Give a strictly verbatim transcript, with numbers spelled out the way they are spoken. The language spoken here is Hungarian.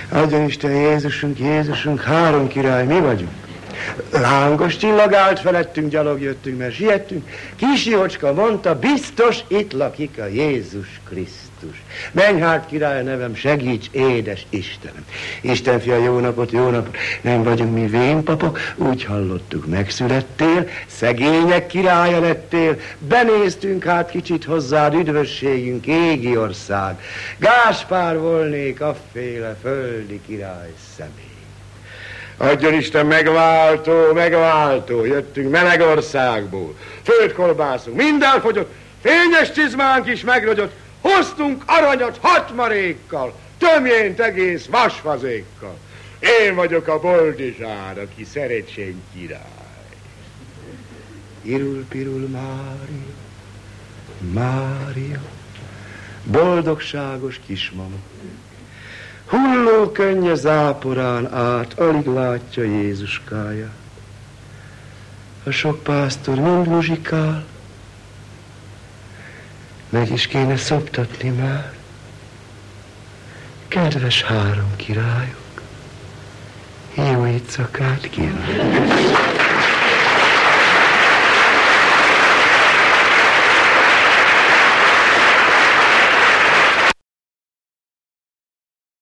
Adjon Isten, Jézusunk, Jézusunk, három király, mi vagyunk. Lángos csillag állt felettünk, gyalog jöttünk, mert siettünk. Kis Jócska mondta, biztos itt lakik a Jézus Krisztus. Menj hát, király nevem, segíts, édes Istenem. Isten fia, jó napot, jó napot. Nem vagyunk mi vénpapok, úgy hallottuk, megszülettél, szegények királya lettél, benéztünk hát kicsit hozzád, üdvösségünk, égi ország. Gáspár volnék afféle földi király személy. Adjon Isten, megváltó, megváltó, jöttünk Melegországból, földkolbászunk, minden fogyott, fényes csizmánk is megrogyott, hoztunk aranyat hat marékkal, tömjént egész vasfazékkal. Én vagyok a Boldizsár, aki Szerecsény király. Irul-pirul Mária, Mária, boldogságos kismama, hulló könnye záporán át, alig látja Jézuskáját. A sok pásztor mind muzsikál, meg is kéne szoptatni már. Kedves három királyok, jó éjszakát kívánok!